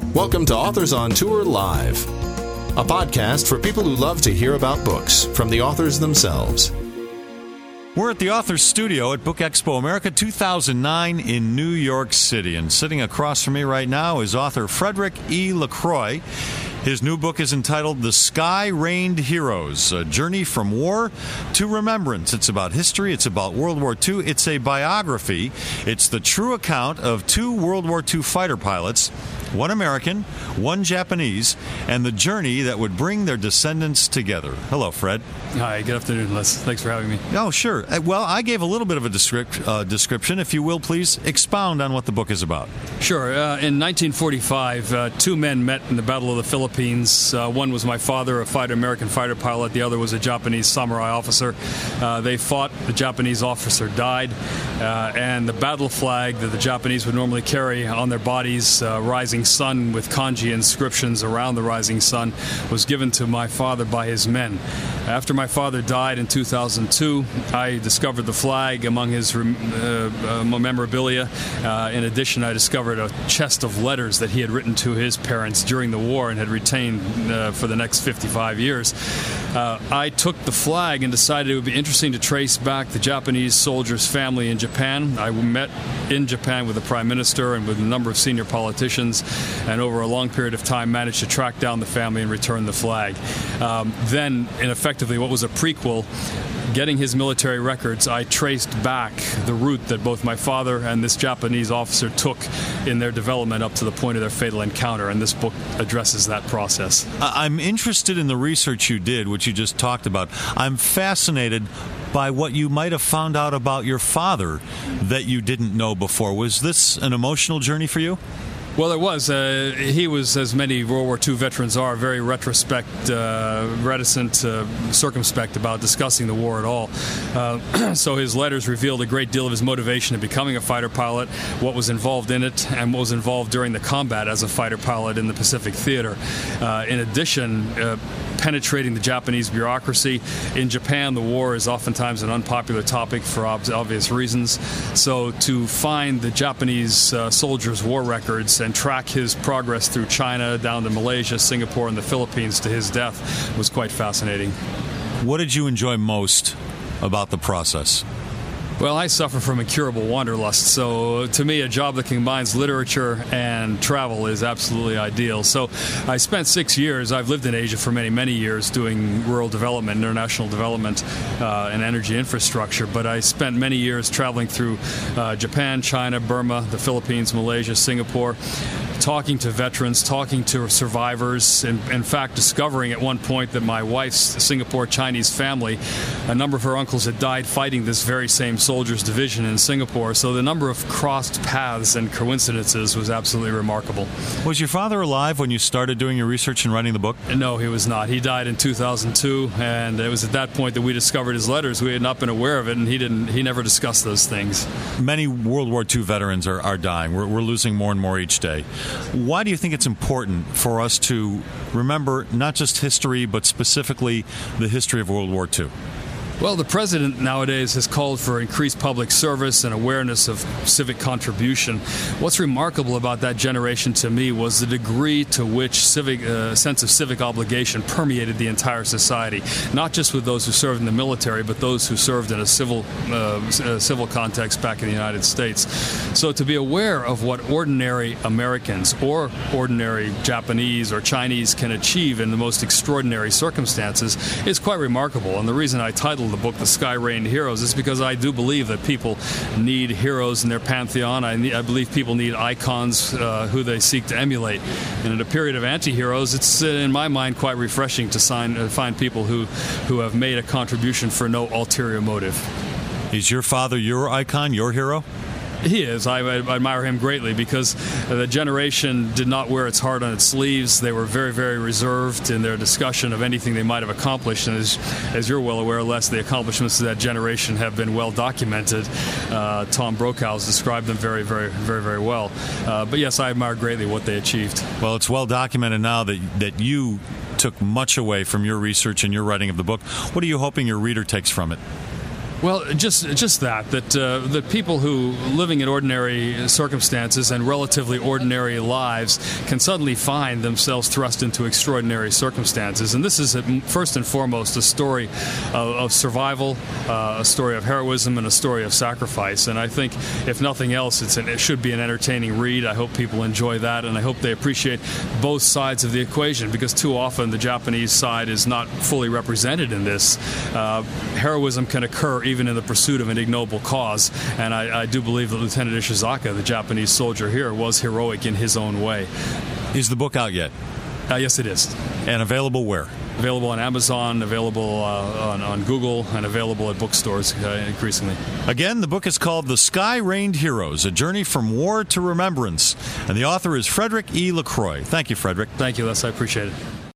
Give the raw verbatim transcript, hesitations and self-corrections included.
Welcome to Authors on Tour Live, a podcast for people who love to hear about books from the authors themselves. We're at the Authors Studio at Book Expo America two thousand nine in New York City. And sitting across from me right now is author Frederick E. LaCroix. His new book is entitled The Sky-Rained Heroes, A Journey from War to Remembrance. It's about history. It's about World War Two. It's a biography. It's the true account of two World War Two fighter pilots, one American, one Japanese, and the journey that would bring their descendants together. Hello, Fred. Hi, good afternoon, Les. Thanks for having me. Oh, sure. Well, I gave a little bit of a descript, uh, description. If you will, please expound on what the book is about. Sure. Uh, in nineteen forty-five, uh, two men met in the Battle of the Philippines. Uh, one was my father, a fighter, American fighter pilot. The other was a Japanese samurai officer. Uh, they fought. The Japanese officer died. Uh, and the battle flag that the Japanese would normally carry on their bodies, uh, rising sun with kanji inscriptions around the rising sun, was given to my father by his men. After my father died in two thousand two, I discovered the flag among his uh, uh, memorabilia. Uh, in addition, I discovered a chest of letters that he had written to his parents during the war and had retained uh, for the next fifty-five years. Uh, I took the flag and decided it would be interesting to trace back the Japanese soldier's family in Japan. I met in Japan with the Prime Minister and with a number of senior politicians, and over a long period of time managed to track down the family and return the flag. Um, then, in effectively what was a prequel, getting his military records, I traced back the route that both my father and this Japanese officer took in their development up to the point of their fatal encounter, and this book addresses that process. I'm interested in the research you did, which you just talked about. I'm fascinated by what you might have found out about your father that you didn't know before. Was this an emotional journey for you? Well, it was. Uh, he was, as many World War Two veterans are, very retrospect, uh, reticent, uh, circumspect about discussing the war at all. Uh, so his letters revealed a great deal of his motivation in becoming a fighter pilot, what was involved in it, and what was involved during the combat as a fighter pilot in the Pacific Theater. Uh, in addition, uh, penetrating the Japanese bureaucracy. In Japan, the war is oftentimes an unpopular topic for ob- obvious reasons. So to find the Japanese uh, soldiers' war records and track his progress through China, down to Malaysia, Singapore, and the Philippines to his death was quite fascinating. What did you enjoy most about the process? Well, I suffer from incurable wanderlust, so to me a job that combines literature and travel is absolutely ideal. So I spent six years, I've lived in Asia for many, many years doing rural development, international development, uh, and energy infrastructure, but I spent many years traveling through uh, Japan, China, Burma, the Philippines, Malaysia, Singapore, talking to veterans, talking to survivors, and in fact discovering at one point that my wife's Singapore Chinese family, a number of her uncles had died fighting this very same soldiers division in Singapore. So the number of crossed paths and coincidences was absolutely remarkable. Was your father alive when you started doing your research and writing the book? No, he was not. He died in two thousand two, and it was at that point that we discovered his letters. We had not been aware of it, and he didn't. He never discussed those things. Many World War Two veterans are, are dying. We're, we're losing more and more each day. Why do you think it's important for us to remember not just history, but specifically the history of World War Two? Well, the president nowadays has called for increased public service and awareness of civic contribution. What's remarkable about that generation to me was the degree to which civic uh, sense of civic obligation permeated the entire society, not just with those who served in the military, but those who served in a civil uh, a civil context back in the United States. So to be aware of what ordinary Americans or ordinary Japanese or Chinese can achieve in the most extraordinary circumstances is quite remarkable. And the reason I titled the book The Sky-Rained Heroes is because I do believe that people need heroes in their pantheon. I, need, I believe people need icons uh, who they seek to emulate. And in a period of anti-heroes, it's, uh, in my mind, quite refreshing to sign, uh, find people who, who have made a contribution for no ulterior motive. Is your father your icon, your hero? He is. I, I admire him greatly because the generation did not wear its heart on its sleeves. They were very, very reserved in their discussion of anything they might have accomplished. And as, as you're well aware, Les, the accomplishments of that generation have been well documented. Uh, Tom Brokaw has described them very, very, very, very well. Uh, but yes, I admire greatly what they achieved. Well, it's well documented now that that you took much away from your research and your writing of the book. What are you hoping your reader takes from it? Well, just just that, that uh, the people who, living in ordinary circumstances and relatively ordinary lives, can suddenly find themselves thrust into extraordinary circumstances. And this is, first and foremost, a story of, of survival, uh, a story of heroism, and a story of sacrifice. And I think, if nothing else, it's an, it should be an entertaining read. I hope people enjoy that, and I hope they appreciate both sides of the equation, because too often the Japanese side is not fully represented in this. Uh, heroism can occur even in the pursuit of an ignoble cause, and I, I do believe that Lieutenant Ishizaka, the Japanese soldier here, was heroic in his own way. Is the book out yet? Uh, yes, it is. And available where? Available on Amazon, available uh, on, on Google, and available at bookstores uh, increasingly. Again, the book is called The Sky-Rained Heroes, A Journey from War to Remembrance, and the author is Frederick E. LaCroix. Thank you, Frederick. Thank you, Les. I appreciate it.